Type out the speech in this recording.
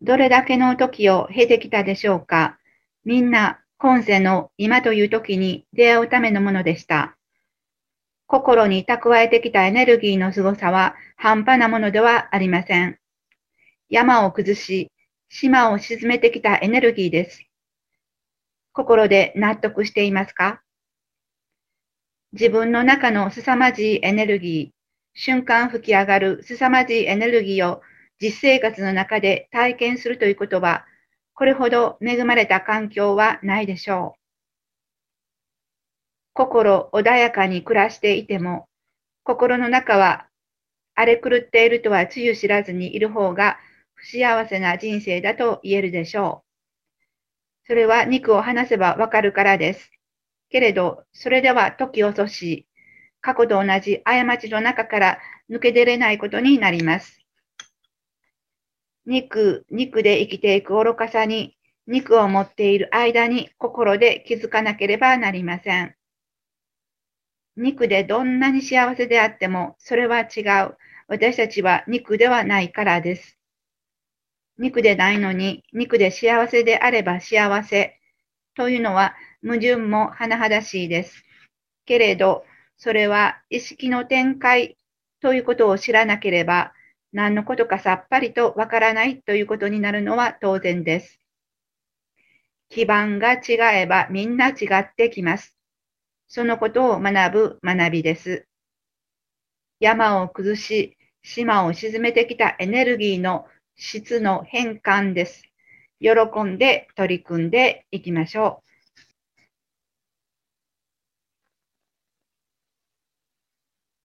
どれだけの時を経てきたでしょうか。みんな今世の今という時に出会うためのものでした。心に蓄えてきたエネルギーの凄さは半端なものではありません。山を崩し、島を沈めてきたエネルギーです。心で納得していますか？自分の中の凄まじいエネルギー、瞬間吹き上がる凄まじいエネルギーを実生活の中で体験するということは、これほど恵まれた環境はないでしょう。心穏やかに暮らしていても、心の中は荒れ狂っているとはつゆ知らずにいる方が不幸せな人生だと言えるでしょう。それは肉を離せばわかるからです。けれど、それでは時遅し、過去と同じ過ちの中から抜け出れないことになります。肉で生きていく愚かさに、肉を持っている間に心で気づかなければなりません。肉でどんなに幸せであっても、それは違う。私たちは肉ではないからです。肉でないのに、肉で幸せであれば幸せというのは矛盾も甚だしいです。けれど、それは意識の展開ということを知らなければ、何のことかさっぱりとわからないということになるのは当然です。基盤が違えばみんな違ってきます。そのことを学ぶ学びです。山を崩し、島を沈めてきたエネルギーの質の変換です。喜んで取り組んでいきましょう。